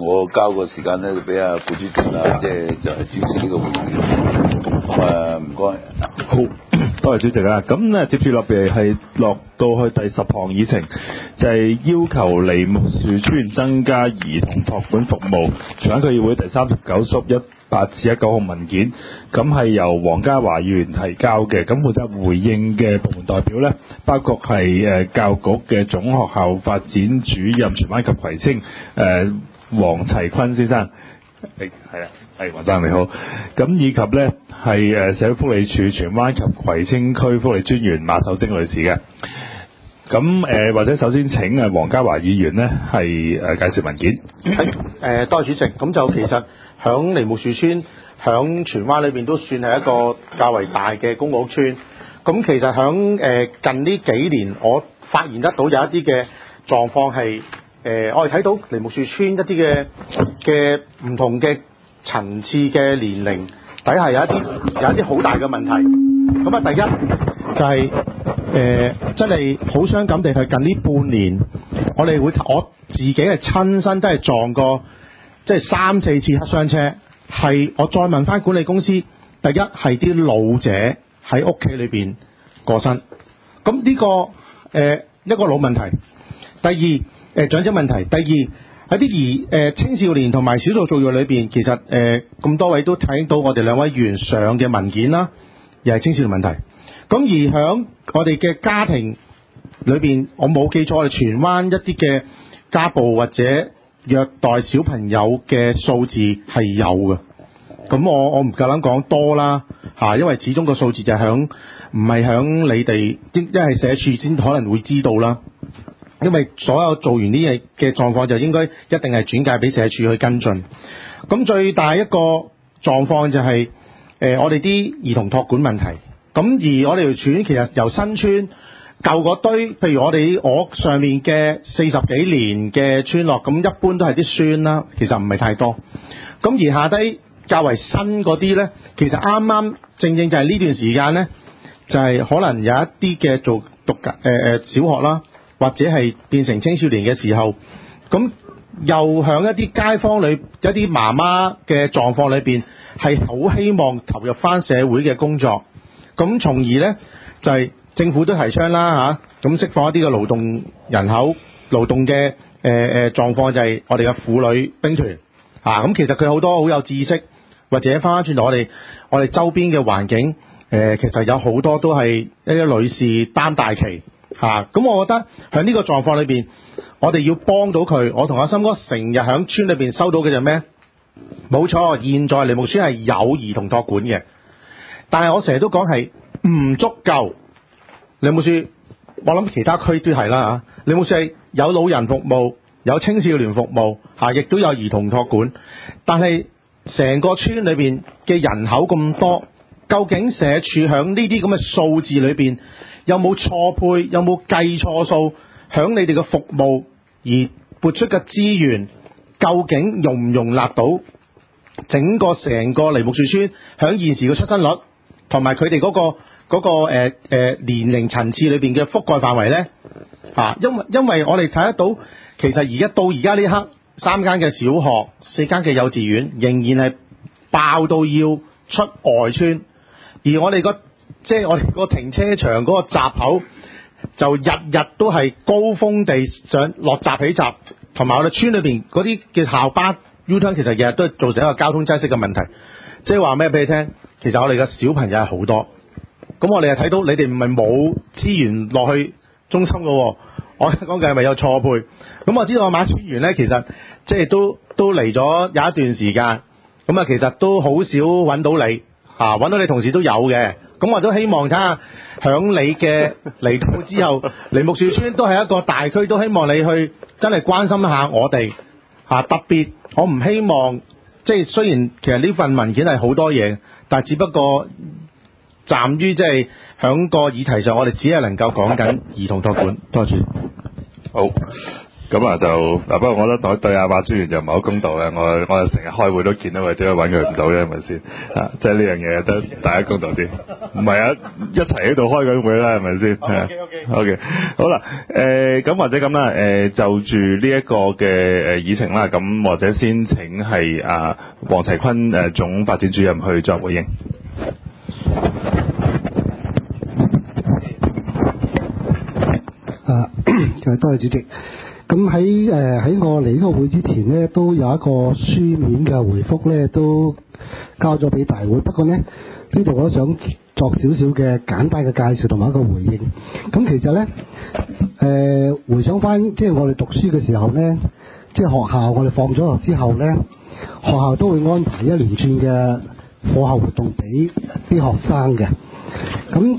我交個時間咧，俾阿副主席啊，即係就係主持呢個會議。唔該。 好，多謝主席啊。咁接住落嚟係落到去第10項議程，就係要求梨木樹村增加兒童託管服務。荃灣區議會第39屬18/19號文件，咁係由黃家華議員提交嘅。咁負責回應嘅部門代表呢，包括係教育局嘅總學校發展主任荃灣及葵青黃齊坤先生。黃生你好。咁以及呢係社會福利署荃灣及葵青區福利專員馬秀貞女士嘅。咁或者首先請黃家華議員呢係介紹文件。 多謝主席。咁就其實響梨木樹村響荃灣裏邊都算係一個較為大嘅公屋村。咁其實響近呢幾年，我發現得到有一啲嘅狀況係我哋睇到梨木樹村一啲嘅唔同嘅層次嘅年齡底下有一啲好大嘅問題。咁啊，第一就係真係好傷感地係近呢半年，我自己係親身真係撞過即係3-4次黑箱車。係我再問翻管理公司，第一係啲老者喺屋企裏邊過身，咁呢個一個老問題。第二長者問題。第二喺啲青少年同埋少數族裔裏邊，其實咁多位都睇到我哋兩位議員上嘅文件啦，又係青少年問題。咁而響我哋嘅家庭裏邊，我冇記錯，我哋荃灣一啲嘅家暴或者虐待小朋友嘅數字係有嘅。咁我唔夠膽講多啦嚇，因為始終個數字就係唔係響你哋，因為社署先可能會知道啦。因為所有做完呢嘢嘅狀況就應該一定係轉介俾社署去跟進。咁最大一個狀況就係我哋啲兒童託管問題。咁而我哋條村其實由新村舊嗰堆，譬如我上面嘅40幾年嘅村落，咁一般都係啲孫啦，其實唔係太多。咁而下低較為新嗰啲呢，其實啱啱正就係呢段時間呢，就係可能有一啲嘅讀小學啦，或者係變成青少年嘅時候，咁又響一啲街坊裏一啲媽媽嘅狀況裏邊，係好希望投入翻社會嘅工作，咁從而呢，就係政府都提倡啦嚇，咁釋放一啲嘅勞動人口、勞動嘅狀況，就係我哋嘅婦女兵團啊。咁其實佢好多好有知識，或者翻返轉頭我哋周邊嘅環境，其實有好多都係一啲女士擔大旗。咁我覺得喺呢個狀況裏邊，我哋要幫到佢。我同阿森哥成日喺村裏邊收到嘅就咩？冇錯，現在梨木村係有兒童託管嘅，但係我成日都講係唔足夠。梨木村，我諗其他區都係啦嚇。梨木村係有老人服務，有青少年服務亦都有兒童託管，但係成個村裏邊嘅人口咁多，究竟社署喺呢啲咁嘅數字裏邊，有冇錯配？有冇計錯數？響你哋嘅服務而撥出嘅資源，究竟容唔容納到成個梨木樹村響現時嘅出生率同埋佢哋嗰個年齡層次裏邊嘅覆蓋範圍呢？因為我哋睇得到，其實而家呢刻3間嘅小學、4間嘅幼稚園仍然係爆到要出外村，而我哋即係我哋個停車場嗰個閘口，就日日都係高峰地上落閘起閘，同埋我哋村裏邊嗰啲嘅校巴 U-turn 其實日日都係造成一個交通擠塞嘅問題。即係話咩俾你聽？其實我哋嘅小朋友係好多，咁我哋又睇到你哋唔係冇資源落去中心嘅，我講嘅係咪有錯配？咁我知道馬村員呢，其實即係都嚟咗有一段時間，咁啊其實都好少揾到你揾到你同事都有嘅。咁我都希望睇下響你嘅嚟到之後，梨木樹村都係一個大區，都希望你去真係關心一下我哋特別我唔希望即係雖然其實呢份文件係好多嘢，但係只不過站於即係響個議題上，我哋只係能夠講緊兒童託管。多謝。 好， 咁啊就嗱，不過我覺得對阿馬專員就唔係好公道嘅，我成日開會都見到佢，點解揾佢唔到嘅係咪先？啊，即係呢樣嘢得大家公道啲，唔係啊，一齊喺度開緊會啦，係咪先？OK， 好啦，咁或者咁啦，就住呢一個嘅議程啦，咁或者先請係黃齊坤總發展主任去作回應。 多謝主席。咁喺我嚟呢個會之前呢，都有一個書面嘅回覆呢，都交咗俾大會。不過呢度我想作少少嘅簡單嘅介紹同埋一個回應。咁其實呢，回想翻即係我哋讀書嘅時候呢，即係學校我哋放咗學之後呢，學校都會安排一連串嘅課後活動俾啲學生嘅。咁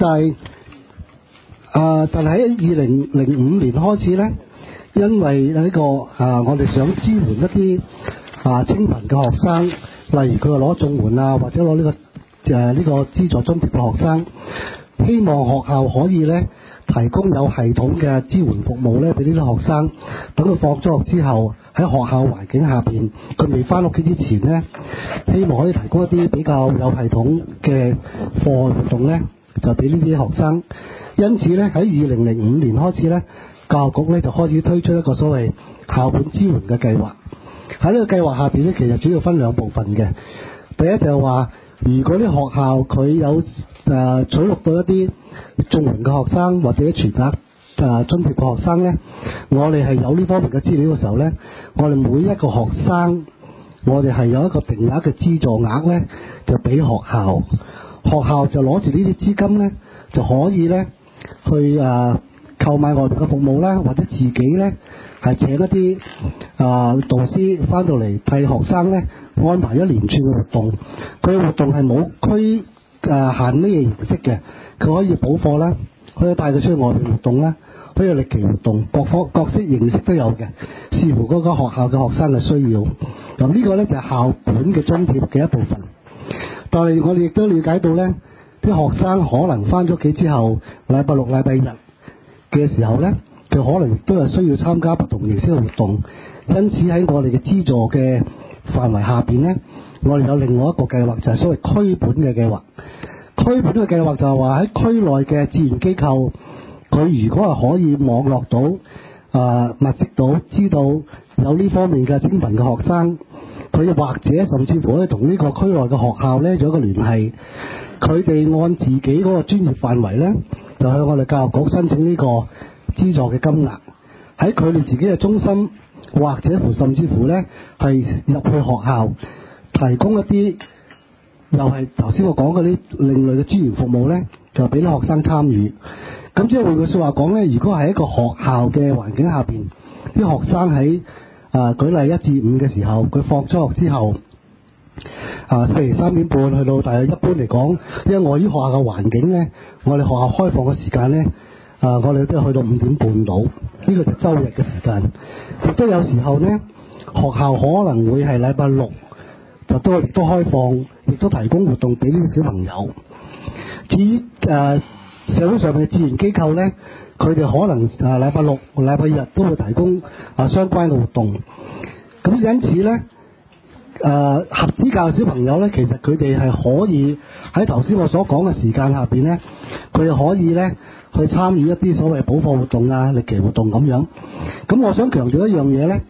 但係喺2005年開始呢，因為呢個我哋想支援一啲清貧嘅學生，例如佢攞綜援啊，或者攞呢個資助津貼嘅學生，希望學校可以呢提供有系統嘅支援服務呢俾呢啲學生，等佢放咗學之後喺學校環境下邊，佢未翻屋企之前呢，希望可以提供一啲比較有系統嘅課外活動呢，就俾呢啲學生。因此呢，喺2005年開始呢，教育局呢就開始推出一個所謂校本支援嘅計劃。喺呢個計劃下邊呢，其實主要分兩部分嘅。第一就係話，如果啲學校佢有取錄到一啲綜援嘅學生或者全額津貼嘅學生呢，我哋係有呢方面嘅資料嘅時候呢，我哋每一個學生，我哋係有一個定額嘅資助額呢，就俾學校，學校就攞住呢啲資金呢，就可以呢去購買外邊嘅服務啦，或者自己呢係請一啲導師翻到嚟替學生呢安排一連串嘅活動。佢嘅活動係冇限咩形式嘅，佢可以補課啦，可以帶佢出去外邊活動啦，可以有歷奇活動，各式形式都有嘅，視乎嗰個學校嘅學生嘅需要。咁呢個呢就係校本嘅津貼嘅一部分。但係我哋亦都了解到呢，啲學生可能翻咗屋企之後，禮拜六、禮拜日嘅時候呢，就可能亦都係需要參加不同形式嘅活動。因此喺我哋嘅資助嘅範圍下邊呢，我哋有另外一個計劃，就係所謂區本嘅計劃。區本嘅計劃就係話喺區內嘅志願機構，佢如果係可以網絡到物色到知道有呢方面嘅清貧嘅學生，佢或者甚至乎可以同呢個區內嘅學校呢做一個聯繫，佢哋按自己嗰個專業範圍呢，就向我哋教育局申請呢個資助嘅金額，喺佢哋自己嘅中心或者乎甚至乎呢係入去學校提供一啲又係頭先我講嗰啲另類嘅資源服務呢，就俾啲學生參與。咁即係換句説話講呢，如果係一個學校嘅環境下邊，啲學生喺舉例1至5嘅時候，佢放咗學之後，譬如3點半去到，大約一般嚟講，因為我於學校嘅環境呢，我哋學校開放嘅時間呢，我哋都係去到5點半到，呢個就週日嘅時間。亦都有時候呢，學校可能會係禮拜六就都開放，亦都提供活動俾呢啲小朋友。至於社會上嘅志願機構呢，佢哋可能禮拜六、禮拜日都會提供相關嘅活動。咁因此呢，合資格嘅小朋友呢，其實佢哋係可以喺頭先我所講嘅時間下邊呢，佢哋可以呢去參與一啲所謂補課活動啊、歷奇活動咁樣。咁我想強調一樣嘢呢，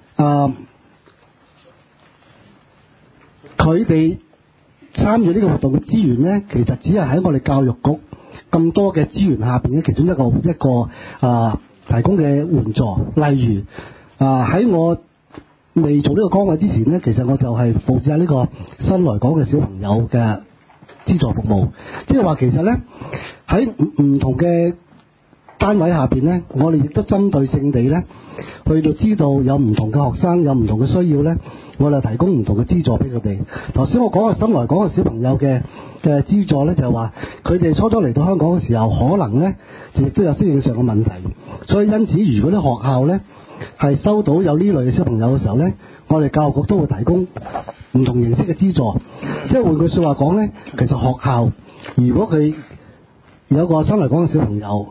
佢哋參與呢個活動嘅資源呢，其實只係喺我哋教育局咁多嘅資源下邊嘅其中一個提供嘅援助。例如喺我未做呢個崗位之前呢，其實我就係負責呢個新來港嘅小朋友嘅資助服務。即係話其實呢，喺唔同嘅單位下邊呢，我哋亦都針對性地呢，去到知道有唔同嘅學生有唔同嘅需要呢，我哋提供唔同嘅資助俾佢哋。頭先我講嘅新來港嘅小朋友嘅資助呢，就係話佢哋初初嚟到香港嘅時候，可能呢亦都有適應上嘅問題，所以因此如果啲學校呢係收到有呢類嘅小朋友嘅時候呢，我哋教育局都會提供唔同形式嘅資助。即係換句説話講呢，其實學校如果佢有個新來港嘅小朋友，佢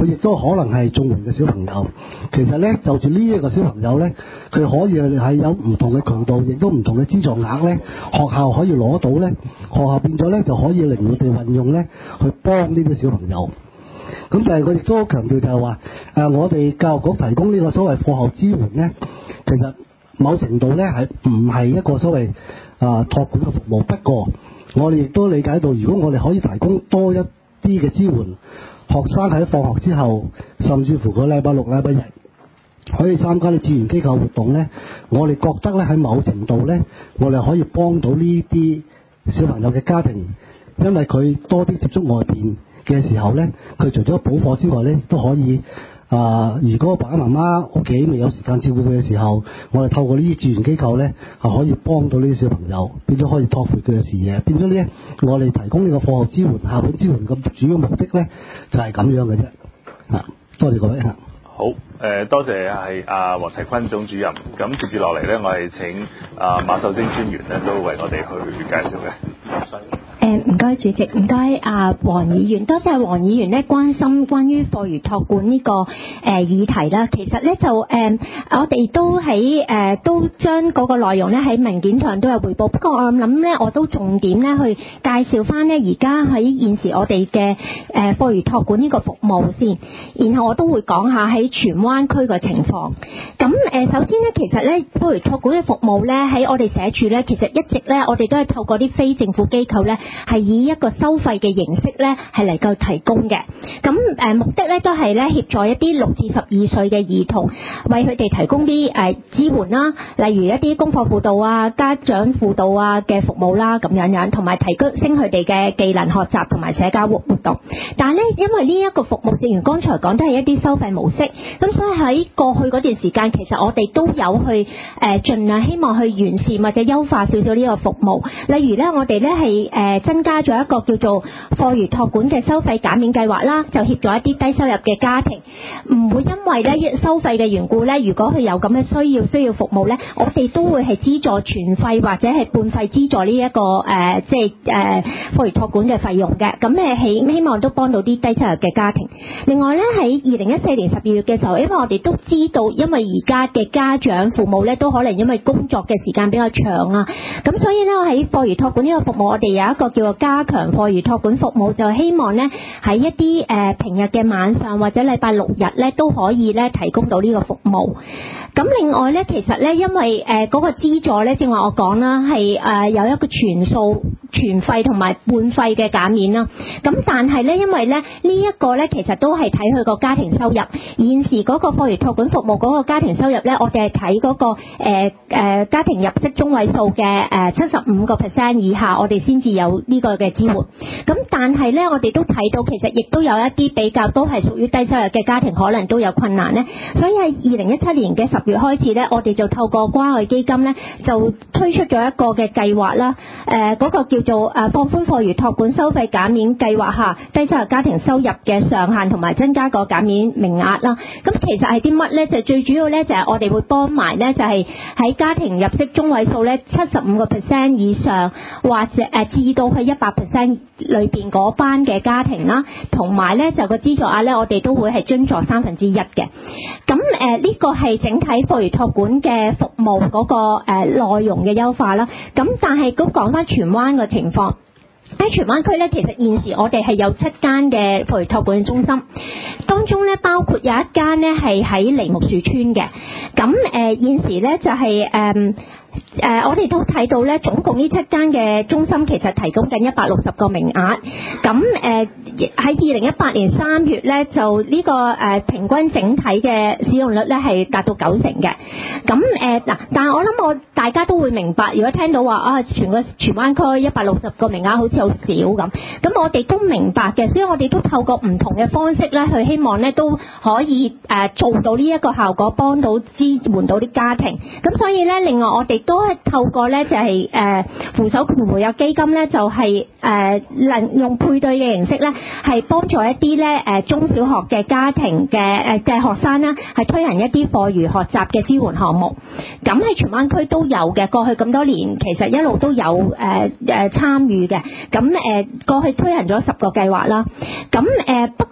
佢亦都可能係綜援嘅小朋友。其實咧，就住呢一個小朋友咧，佢可以係有唔同嘅渠道，亦都唔同嘅資助額咧，學校可以攞到咧，學校變咗咧就可以靈活地運用咧，去幫呢啲小朋友。咁就係佢亦都強調就係話，我哋教育局提供呢個所謂課後支援咧，其實某程度咧係唔係一個所謂託管嘅服務。不過我哋亦都理解到，如果我哋可以提供多一啲嘅支援，學生喺放學之後，甚至乎個禮拜六、禮拜日可以參加啲志願機構活動咧，我哋覺得咧喺某程度咧，我哋可以幫到呢啲小朋友嘅家庭，因為佢多啲接觸外邊嘅時候咧，佢除咗補課之外咧，都可以如果爸爸媽媽屋企未有時間照顧佢嘅時候，我哋透過呢啲志願機構咧，係可以幫到呢啲小朋友，變咗可以拓闊佢嘅視野，變咗咧，我哋提供呢個課後支援、校本支援嘅主要目的咧，就係咁樣嘅啫。多謝各位嚇。 好，多謝係黃齊坤總主任。咁接住落嚟咧，我係請馬秀貞專員咧，都為我哋去介紹嘅。 唔該主席，唔該黃議員，多謝黃議員咧關心關於課餘託管呢個議題啦。其實咧就我哋都喺都將嗰個內容咧喺文件上都有匯報。不過我諗咧，我都重點咧去介紹翻咧而家喺現時我哋嘅課餘託管呢個服務先，然後我都會講下喺荃灣區嘅情況。咁首先咧，其實咧課餘託管嘅服務咧喺我哋社署咧，其實一直咧我哋都係透過啲非政府機構咧，係以一個收費嘅形式咧，係嚟夠提供嘅。咁目的咧都係咧協助一啲6至12歲嘅兒童，為佢哋提供啲支援啦，例如一啲功課輔導啊、家長輔導啊嘅服務啦，咁樣，同埋提升佢哋嘅技能學習同埋社交活動。但係咧，因為呢一個服務，正如剛才講，都係一啲收費模式，咁所以喺過去嗰段時間，其實我哋都有去盡量希望去完善或者優化少少呢個服務。例如咧，我哋咧係增加咗一個叫做課餘託管嘅收費減免計劃啦，就協助一啲低收入嘅家庭，唔會因為咧收費嘅緣故咧，如果佢有咁嘅需要服務咧，我哋都會係資助全費或者係半費資助呢一個課餘託管嘅費用嘅。咁希望都幫到啲低收入嘅家庭。另外咧，喺2014年12月嘅時候，因為我哋都知道，因為而家嘅家長父母咧都可能因為工作嘅時間比較長啊，咁所以咧喺課餘託管呢個服務，我哋有一個叫做加強課餘託管服務，就希望咧喺一啲平日嘅晚上或者禮拜六日咧都可以咧提供到呢個服務。咁另外咧，其實咧因為嗰個資助咧，正話我講啦，係有一個全費同埋半費嘅減免啦。咁但係咧，因為咧呢一個咧其實都係睇佢個家庭收入。現時嗰個課餘託管服務嗰個家庭收入咧，我哋係睇嗰個家庭入息中位數嘅75% 以下，我哋先至有呢個嘅支援。咁但係咧，我哋都睇到其實亦都有一啲比較都係屬於低收入嘅家庭，可能都有困難咧。所以喺2017年嘅10月開始咧，我哋就透過關愛基金咧，就推出咗一個嘅計劃啦。嗰個叫做放寬課餘託管收費減免計劃下低收入家庭收入嘅上限，同埋增加個減免名額啦。咁其實係啲乜咧？就最主要咧就係我哋會幫埋咧，就係喺家庭入息中位數咧75% 以上，或者至到去100% 裏邊嗰班嘅家庭啦，同埋咧就個資助額咧，我哋都會係津助1/3嘅。咁呢個係整體課餘託管嘅服務嗰個內容嘅優化啦。咁但係都講翻荃灣嘅情況。喺荃灣區咧，其實現時我哋係有7間嘅課餘託管中心，當中咧包括有一間咧係喺梨木樹村嘅。咁現時咧就係我哋都睇到咧，總共呢7間嘅中心其實提供緊160個名額。咁喺2018年3月咧，就呢個平均整體嘅使用率咧係達到90%嘅。咁但係我諗大家都會明白，如果聽到話荃灣區160個名額好似好少咁，咁我哋都明白嘅，所以我哋都透過唔同嘅方式咧，去希望咧都可以做到呢一個效果，幫到支援到啲家庭。咁所以咧，另外我哋都係透過咧就係扶手權活躍基金咧，就係用配對嘅形式咧，係幫助一啲咧中小學嘅家庭嘅學生啦，係推行一啲課餘學習嘅支援項目。咁喺荃灣區都有嘅，過去咁多年其實一路都有參與嘅。咁過去推行咗10個計劃啦。咁不過咧，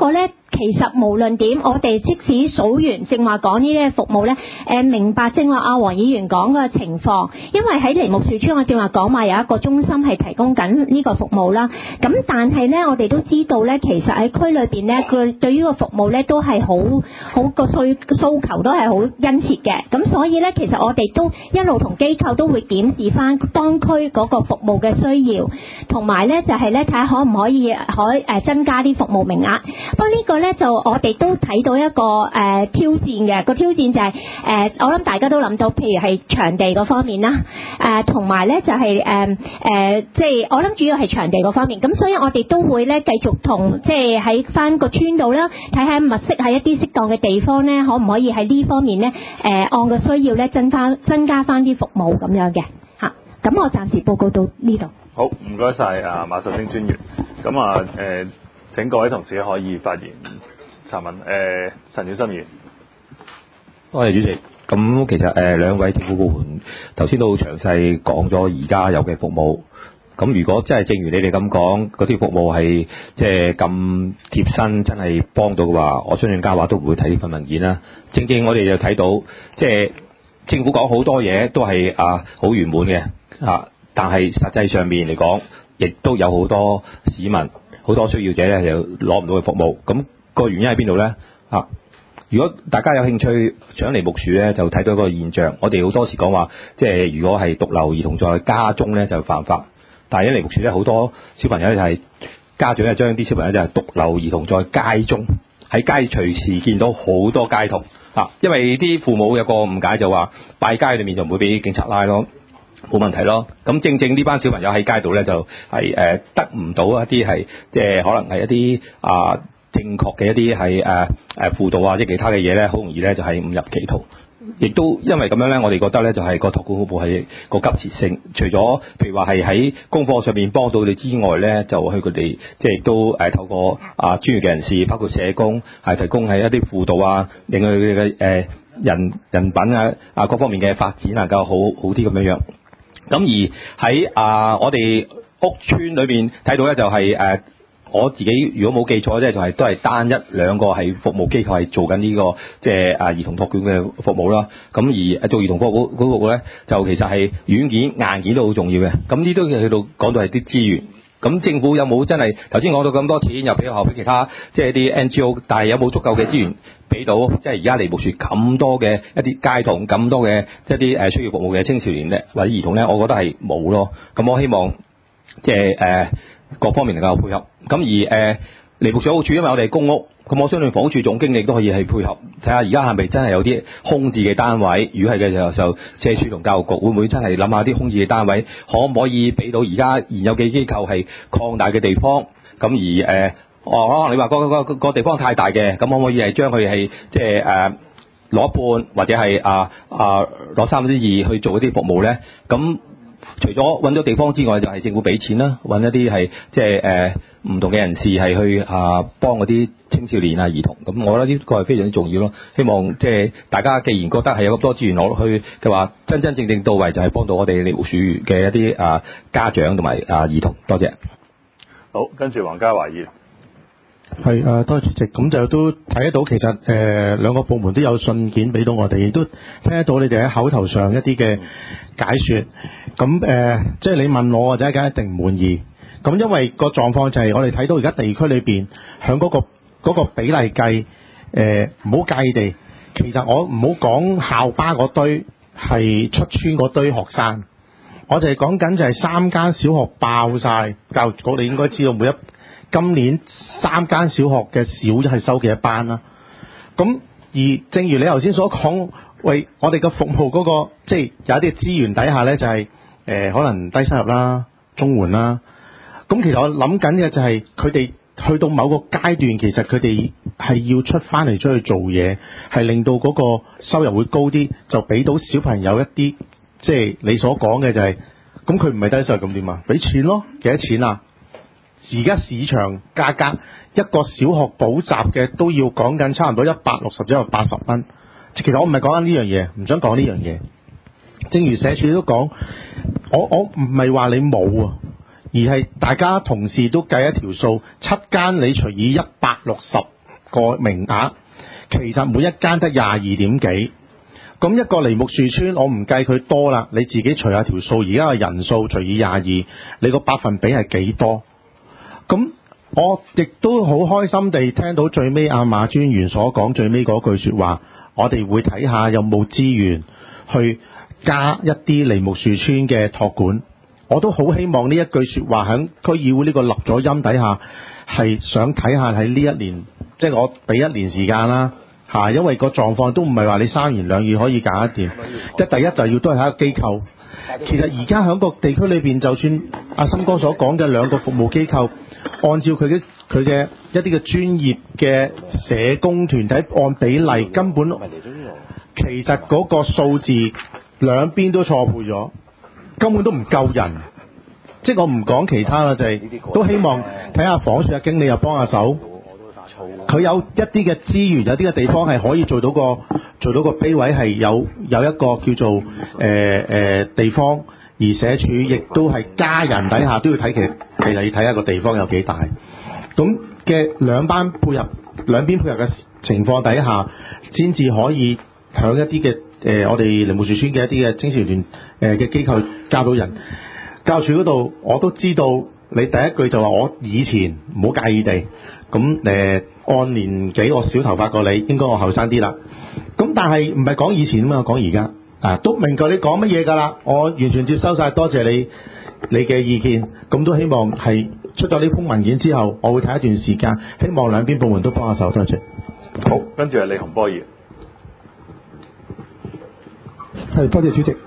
其實無論點，我哋即使數完正話講呢啲服務咧，明白正話阿黃議員講嘅情況，因為喺梨木樹村我正話講話有一個中心係提供緊呢個服務啦。咁但係咧，我哋都知道咧，其實喺區裏邊咧，佢對於個服務咧都係好個訴求都係好殷切嘅。咁所以咧，其實我哋都一路同機構都會檢視翻當區嗰個服務嘅需要，同埋咧就係咧睇下可唔可以增加啲服務名額。不過呢個咧就我哋都睇到一個挑戰嘅，個挑戰就係我諗大家都諗到，譬如係場地嗰方面啦，同埋咧就係即係我諗主要係場地嗰方面。咁所以我哋都會咧繼續同即係喺翻個村度啦，睇下物色喺一啲適當嘅地方咧，可唔可以喺呢方面咧按個需要咧增加翻啲服務咁樣嘅嚇。咁我暫時報告到呢度。 好，唔該晒馬秀清專員。咁請各位同事可以發言查問。陳筱森議員。 多謝主席。咁其實兩位政府部門頭先都好詳細講咗而家有嘅服務。咁如果真係正如你哋咁講，嗰啲服務係即係咁貼身，真係幫到嘅話，我相信嘉華都唔會睇呢份文件啦。正正我哋就睇到，即係政府講好多嘢都係好圓滿嘅但係實際上面嚟講，亦都有好多市民、好多需要者咧，就攞唔到嘅服務。咁個原因喺邊度咧？如果大家有興趣上梨木樹咧，就睇到一個現象。我哋好多時講話，即係如果係獨留兒童在家中咧，就犯法。但係喺梨木樹咧，好多小朋友咧就係家長咧將啲小朋友就係獨留兒童在街中，喺街隨時見到好多街童因為啲父母有個誤解就話擺街裏面就唔會俾警察拉咯。冇問題咯，咁正正呢班小朋友喺街度咧就係得唔到一啲係即係可能係一啲正確嘅一啲係輔導或者其他嘅嘢咧，好容易咧就係誤入歧途。亦都因為咁樣咧，我哋覺得咧就係個託管服務係個急切性，除咗譬如話係喺功課上面幫到你之外咧，就去佢哋即係都透過專業嘅人士，包括社工係提供係一啲輔導令佢哋嘅人品各方面嘅發展能夠好啲咁樣樣。咁而喺我哋屋村裏邊睇到咧，就係我自己如果冇記錯咧，就係都係單一兩個係服務機構係做緊呢個即係兒童託管嘅服務啦。咁而做兒童服務咧，就其實係軟件硬件都好重要嘅。咁呢都去到講到係啲資源。咁政府有冇真係頭先講到咁多錢，又俾學校俾其他即係啲 NGO， 但係有冇足夠嘅資源俾到即係而家梨木樹咁多嘅一啲街童，咁多嘅即係啲需要服務嘅青少年咧或者兒童咧？我覺得係冇咯。咁我希望即係各方面能夠配合。咁而梨木樹好處，因為我哋公屋，咁我相信房屋署總經理都可以係配合，睇下而家係咪真係有啲空置嘅單位。如果係嘅時候，就社署同教育局會唔會真係諗下啲空置嘅單位，可唔可以俾到而家現有嘅機構係擴大嘅地方？咁而可能你話個地方太大嘅，咁可唔可以係將佢係即係攞一半，或者係攞2/3去做一啲服務咧？咁除咗揾咗地方之外，就係政府俾錢啦，揾一啲係即係唔同嘅人士係去幫嗰啲青少年兒童。咁我覺得呢個係非常之重要咯。希望即係大家既然覺得係有咁多資源攞落去嘅話，真正到位就係幫到我哋梨木樹嘅一啲家長同埋兒童。多謝。 好，跟住黃家華議員。 係多謝主席。咁就都睇得到，其實兩個部門都有信件俾到我哋，亦都聽得到你哋喺口頭上一啲嘅解說。咁即係你問我，或者梗係一定唔滿意。咁因為個狀況就係我哋睇到而家地區裏邊響嗰個比例計，唔好介意地。其實我唔好講校巴嗰堆係出村嗰堆學生，我就係講緊就係3間小學爆晒。教育局你應該知道今年3間小學嘅小係收幾多班啦。咁而正如你頭先所講，喂，我哋嘅服務嗰個即係有一啲資源底下咧，就係可能低收入啦、綜援啦。咁其實我諗緊嘅就係佢哋去到某個階段，其實佢哋係要出翻嚟出去做嘢，係令到嗰個收入會高啲，就俾到小朋友一啲即係你所講嘅就係，咁佢唔係低收入咁點啊？俾錢咯，幾多錢啊？而家市場價格一個小學補習嘅都要講緊差唔多160至180蚊。其實我唔係講緊呢樣嘢，唔想講呢樣嘢。正如社署都講，我唔係話你冇啊，而係大家同事都計一條數，7間你除以160 個名額，其實每一間得22點幾。咁一個梨木樹村，我唔計佢多啦，你自己除下條數，而家嘅人數除以22，你個百分比係幾多？咁我亦都好開心地聽到最尾阿馬專員所講最尾嗰句說話，我哋會睇下有冇資源去加一啲梨木樹村嘅託管。我都好希望呢一句說話喺區議會呢個立咗音底下，係想睇下喺呢一年，即係我俾1年時間啦。因為個狀況都唔係話你3言2語可以搞得掂。第一就要都係喺個機構。其實而家喺個地區裏邊，就算阿森哥所講嘅2個服務機構，按照佢嘅一啲嘅專業嘅社工團體按比例，根本其實嗰個數字兩邊都錯配咗，根本都唔夠人。即係我唔講其他啦，就係都希望睇下房署嘅經理又幫下手。佢有一啲嘅資源，有啲嘅地方係可以做到個碑位，係有一個叫做地方，而社署亦都係加人底下都要睇，其實要睇下個地方有幾大。咁嘅兩邊配合嘅情況底下，先至可以響一啲嘅我哋梨木樹村嘅一啲嘅青少年團嘅機構教到人。教署嗰度我都知道，你第一句就話我以前唔好介意地。咁按年紀我少頭髮過你，應該我後生啲啦。咁但係唔係講以前啊嘛，講而家都明白你講乜嘢㗎啦。我完全接收晒，多謝你嘅意見。咁都希望係出咗呢封文件之後，我會睇一段時間，希望兩邊部門都幫下手。多謝。 好，跟住係李洪波議員。 係，多謝主席。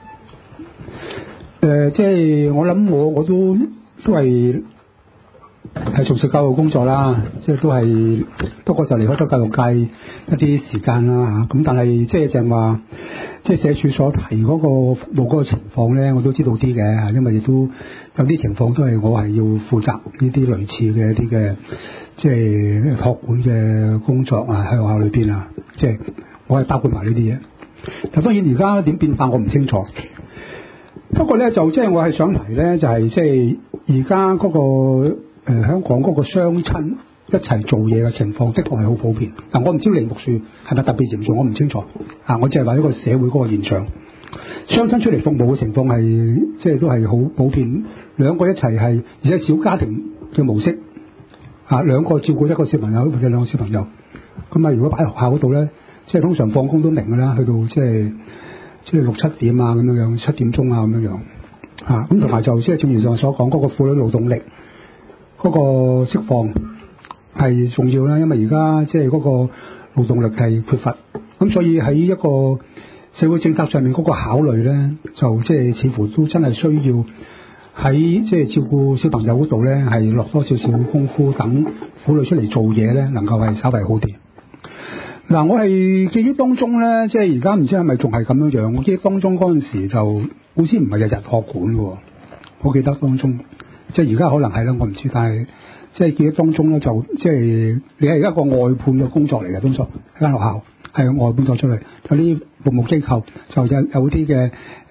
即係我諗我都係從事教育工作啦，即係都係不過就離開咗教育界一啲時間啦嚇。咁但係即係就係話，即係社署所提嗰個服務嗰個情況咧，我都知道啲嘅，因為亦都有啲情況都係我係要負責呢啲類似嘅一啲嘅即係託管嘅工作啊，喺學校裏邊啊，即係我係包括埋呢啲嘢。但當然而家點變化我唔清楚。不過咧就即係我係想提咧，就係即係而家嗰個香港嗰個雙親一齊做嘢嘅情況，的確係好普遍。我唔知梨木樹係咪特別嚴重，我唔清楚。我只係話呢個社會嗰個現象，雙親出嚟服務嘅情況係即係都係好普遍。兩個一齊係，而且小家庭嘅模式，兩個照顧一個小朋友或者兩個小朋友。咁如果擺喺學校嗰度咧，即係通常放工都明㗎啦，去到即係6、7點啊咁樣，7點鐘啊咁樣。咁同埋就即係正如上所講嗰個婦女勞動力嗰個釋放係重要啦，因為而家即係嗰個勞動力係缺乏，咁所以喺一個社會政策上面嗰個考慮咧，就即係似乎都真係需要喺即係照顧小朋友嗰度咧，係落多少少功夫，等婦女出嚟做嘢咧，能夠係稍微好啲。我係記憶當中咧，即係而家唔知係咪仲係咁樣。我記憶當中嗰陣時就好似唔係日日託管嘅，我記得當中。即係而家可能係啦，我唔知，但係即係記憶當中咧，就即係你係一個外判嘅工作嚟嘅，當初喺間學校係外判咗出嚟，有啲服務機構就有啲嘅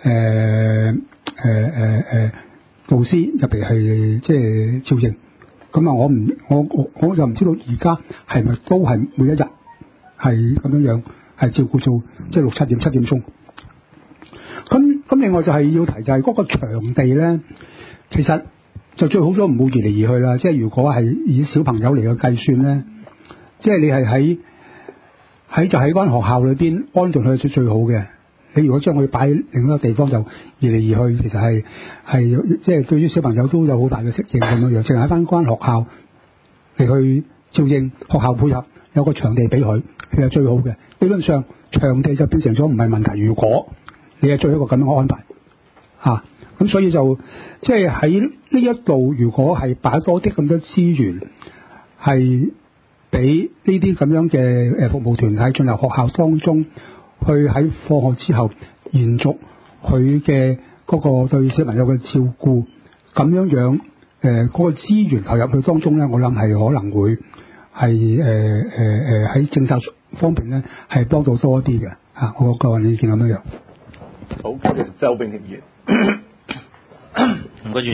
導師入嚟係即係照應。咁我就唔知道而家係咪都係每一日係咁樣係照顧做即係7點鐘。咁另外就係要提就係嗰個場地咧，其實就最好咗唔好移嚟移去啦。即係如果係以小朋友嚟嘅計算咧，即係你係喺間學校裏邊安頓佢係最好嘅。你如果將佢擺另一個地方就移嚟移去，其實係即係對於小朋友都有好大嘅適應咁樣。淨係喺翻間學校嚟去照應，學校配合有個場地俾佢，其實最好嘅。理論上場地就變成咗唔係問題。如果你係最好一個咁樣嘅安排咁所以就即係喺呢一度，如果係擺多啲咁多資源，係俾呢啲咁樣嘅服務團體進入學校當中，去喺放學之後延續佢嘅嗰個對小朋友嘅照顧，咁樣嗰個資源投入去當中咧，我諗係可能會係喺政策方面咧係幫到多啲嘅我個人意見咁樣。 好，多謝周浩鼎議員。 唔該主席。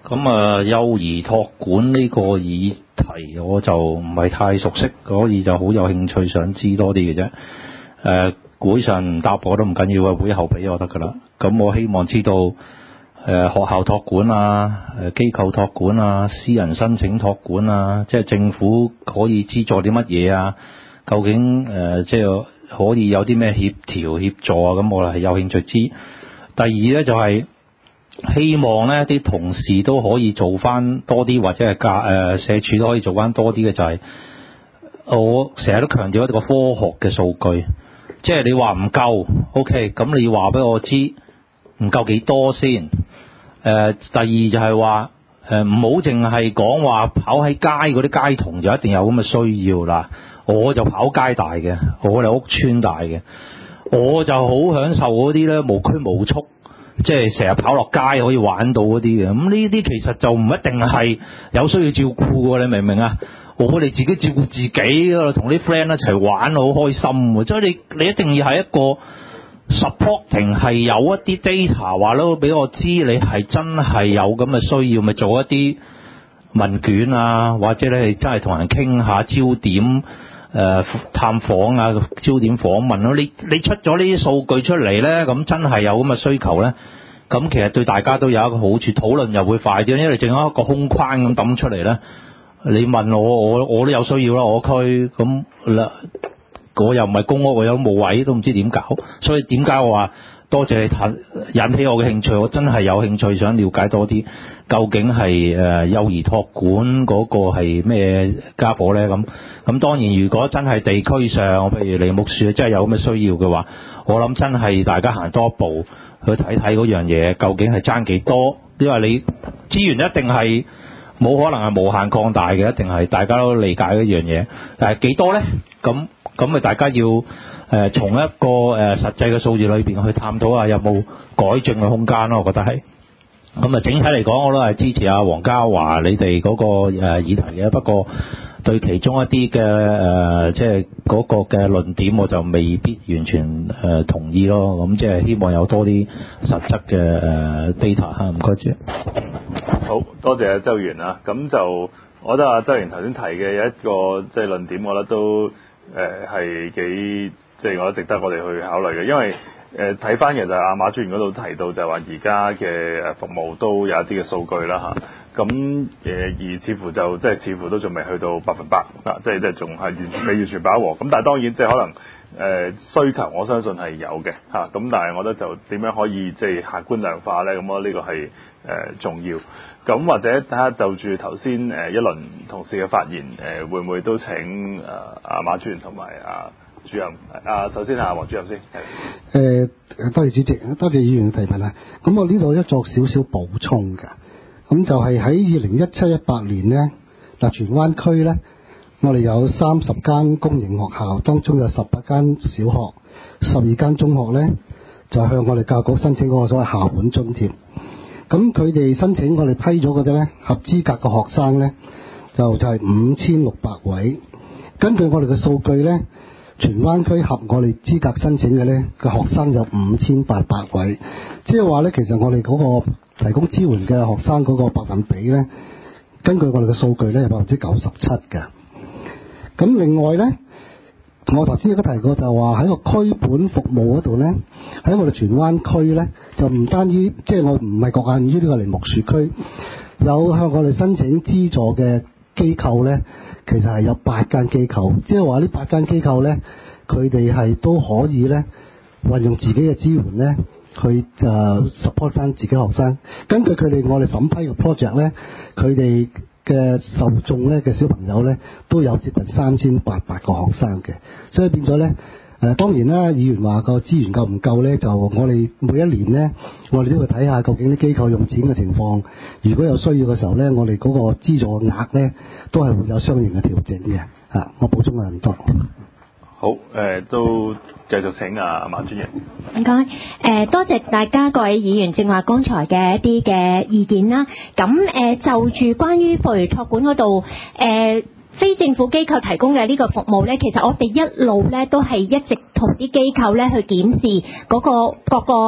幼兒託管呢個議題我就唔係太熟悉，所以就好有興趣想知多啲嘅啫。會上唔答我都唔緊要嘅，會後俾我得㗎啦。咁我希望知道學校託管啊、機構託管啊、私人申請託管啊，即係政府可以資助啲乜嘢啊？究竟即係可以有啲咩協調協助啊？咁我係有興趣知。第二咧就係、希望咧啲同事都可以做翻多啲，或者係社署都可以做翻多啲嘅，就係、我成日都強調一個科學嘅數據，即係你話唔夠 ，OK， 咁你話俾我知唔夠幾多先？第二就係話唔好淨係講話跑喺街嗰啲街童就一定有咁嘅需要啦。我就跑街大嘅，我哋屋村大嘅，我就好享受嗰啲咧無拘無束。即係成日跑落街可以玩到嗰啲嘅，咁呢啲其實就唔一定係有需要照顧嘅，你明唔明啊？我哋自己照顧自己，同啲 friend 一齊玩好開心喎。所以你一定要係一個 supporting 係有一啲 data 話咯，俾我知你係真係有咁嘅需要，咪做一啲問卷啊，或者你係真係同人傾下焦點。探訪啊，焦點訪問咯，你出咗呢啲數據出嚟咧，咁真係有咁嘅需求咧，咁其實對大家都有一個好處，討論又會快啲，因為淨係一個空框咁抌出嚟咧，你問我都有需要啦，我區咁啦，我又唔係公屋，我有冇位都唔知點搞，所以點解我話多謝你引起我嘅興趣，我真係有興趣想了解多啲，究竟係幼兒託管嗰個係咩家伙咧？咁當然，如果真係地區上，譬如梨木樹真係有咁嘅需要嘅話，我諗真係大家行多一步去睇睇嗰樣嘢，究竟係爭幾多？因為你資源一定係冇可能係無限擴大嘅，一定係大家都理解一樣嘢。但係幾多咧？咁咪大家要從一個實際嘅數字裏邊去探討下有冇改進嘅空間咯。我覺得係。咁啊，整體嚟講，我都係支持阿黃家華你哋嗰個議題嘅。不過對其中一啲嘅即係嗰個嘅論點，我就未必完全同意咯。咁即係希望有多啲實質嘅data 嚇。唔該主席。 好多謝阿周議員啊。咁就我覺得阿周議員頭先提嘅有一個即係論點，我覺得都係幾即係我覺得值得我哋去考慮嘅，因為睇翻其實阿馬專員嗰度提到就係話而家嘅服務都有一啲嘅數據啦嚇，咁而似乎就即係似乎都仲未去到100%啊，即係仲係未完全飽和。咁但係當然即係可能需求我相信係有嘅嚇，咁但係我覺得就點樣可以即係客觀量化咧？咁我呢個係重要。咁或者睇下就住頭先一輪同事嘅發言會唔會都請阿馬專員同埋主任首先黃主任先。 多謝主席，多謝議員嘅提問啊。咁我呢度一作少少補充㗎。咁就係喺2017-18年呢，嗱荃灣區呢，我哋有30間公營學校，當中有18間小學、12間中學呢，就向我哋教育局申請嗰個所謂校本津貼。咁佢哋申請我哋批咗嗰啲呢，合資格嘅學生呢，就係5600位。根據我哋嘅數據呢，荃灣區合我哋資格申請嘅呢個學生有5800位，即係話呢，其實我哋嗰個提供支援嘅學生嗰個百分比呢，根據我哋嘅數據呢，有97%嘅。咁另外呢，我頭先亦都提過，就話喺個區本服務嗰度呢，喺我哋荃灣區呢，就唔單止即係我唔係局限於呢個梨木樹區，有向我哋申請資助嘅機構呢。其實係有8間機構，即係話呢8間機構呢，佢哋係都可以呢運用自己嘅資源呢去support 翻自己學生。根據佢哋我哋審批嘅 project 呢，佢哋嘅受眾呢嘅小朋友呢都有接近3800個學生嘅，所以變咗呢。當然啦，議員話個資源夠唔夠呢？就我哋每一年呢，我哋都會睇下究竟啲機構用錢嘅情況。如果有需要嘅時候呢，我哋嗰個資助額呢，都係會有相應嘅調整嘅。我補充咁多。 好，都繼續請馬專員。 唔該，多謝大家各位議員正話剛才嘅一啲嘅意見啦。咁就住關於課餘託管嗰度，非政府機構提供嘅呢個服務呢，其實我哋一路呢都係一直同啲機構呢去檢視嗰個各個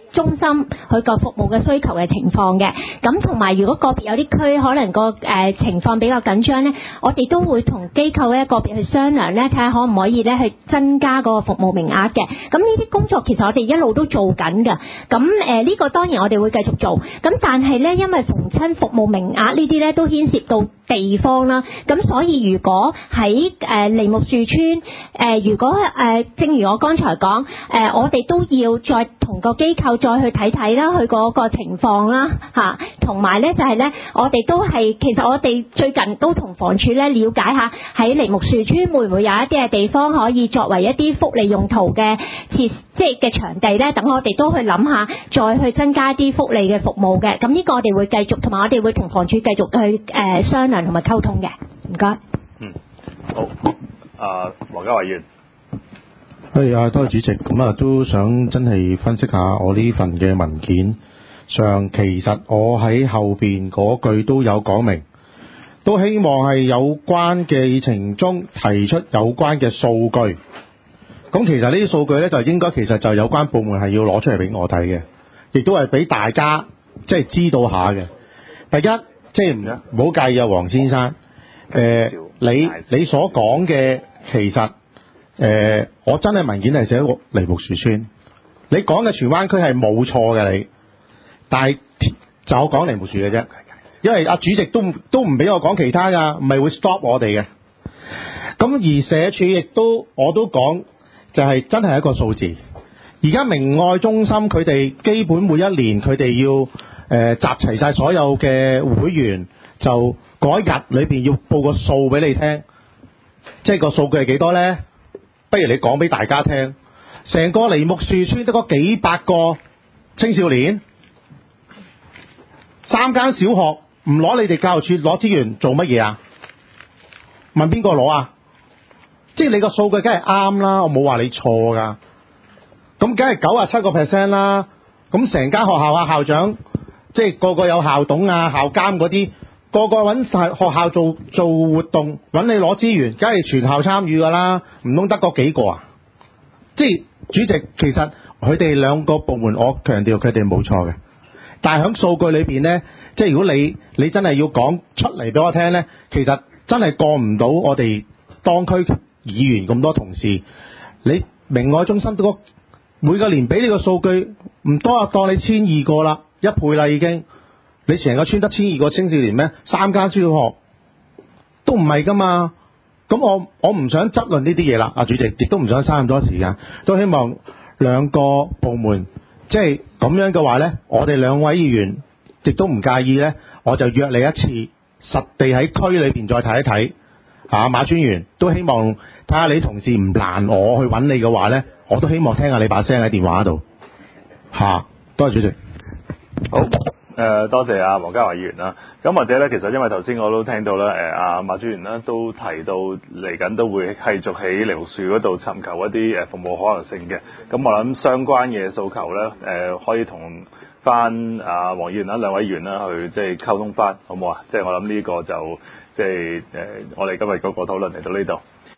中心佢個服務嘅需求嘅情況嘅。咁同埋如果個別有啲區可能個情況比較緊張咧，我哋都會同機構咧個別去商量咧，睇下可唔可以咧去增加嗰個服務名額嘅。咁呢啲工作其實我哋一路都做緊㗎。咁呢個當然我哋會繼續做。咁但係咧，因為逢親服務名額呢啲咧都牽涉到地方啦。咁所以如果喺梨木樹村如果正如我剛才講我哋都要再同個機構再去睇睇啦，佢嗰個情況啦嚇，同埋咧就係咧，我哋都係其實我哋最近都同房署咧了解下喺梨木樹村會唔會有一啲嘅地方可以作為一啲福利用途嘅即係嘅場地咧，等我哋都去諗下，再去增加一啲福利嘅服務嘅。咁呢個我哋會繼續，同埋我哋會同房署繼續去商量同埋溝通嘅。唔該。 好。黃家華議員。 係啊，多謝主席。咁啊，都想真係分析下我呢份嘅文件上，其實我喺後邊嗰句都有講明，都希望係有關嘅議程中提出有關嘅數據。咁其實呢啲數據呢，就應該其實就有關部門係要攞出嚟俾我睇嘅，亦都係俾大家即係知道下嘅。第一，即係唔好介意啊，黃先生。你所講嘅其實我真係文件係寫過梨木樹村，你講嘅荃灣區係冇錯嘅你，但係就我講梨木樹嘅啫，因為主席都唔俾我講其他㗎，唔係會 stop 我哋嘅。咁而社署亦都我都講就係真係一個數字。而家明愛中心佢哋基本每一年佢哋要集齊晒所有嘅會員，就嗰一日裏邊要報個數俾你聽，即係個數據係幾多呢？不如你講俾大家聽，成個梨木樹村得嗰幾百個青少年，3間小學唔攞你哋教育處攞資源做乜嘢啊？問邊個攞啊？即係你個數據梗係啱啦，我冇話你錯噶。咁梗係97%啦。咁成間學校啊，校長即係個個有校董啊、校監嗰啲，個個揾學校做活動，揾你攞資源，梗係全校參與噶啦，唔通得嗰幾個啊？即係主席，其實佢哋兩個部門，我強調佢哋冇錯嘅，但係喺數據裏邊呢，即係如果你真係要講出嚟俾我聽呢，其實真係過唔到我哋當區議員咁多同事。你明愛中心都每個年俾你個數據唔多啊，當你1200個啦，1倍啦已經。你成個村得1200個青少年咩？3間小學都唔係噶嘛。咁我唔想質論呢啲嘢啦，主席，亦都唔想嘥咁多時間，都希望兩個部門即係咁樣嘅話呢，我哋兩位議員亦都唔介意呢，我就約你一次，實地喺區裏邊再睇一睇。馬專員都希望睇下你同事唔難我去揾你嘅話呢，我都希望聽下你把聲喺電話度。多謝主席。 好。多謝黃家華議員啦。咁或者咧，其實因為頭先我都聽到咧，馬專員咧都提到嚟緊都會繼續喺梨木樹嗰度尋求一啲服務可能性嘅。咁我諗相關嘅訴求咧，可以同翻黃議員啦、兩位議員啦去即係溝通翻，好唔好啊？即係我諗呢個就即係我哋今日嗰個討論嚟到呢度。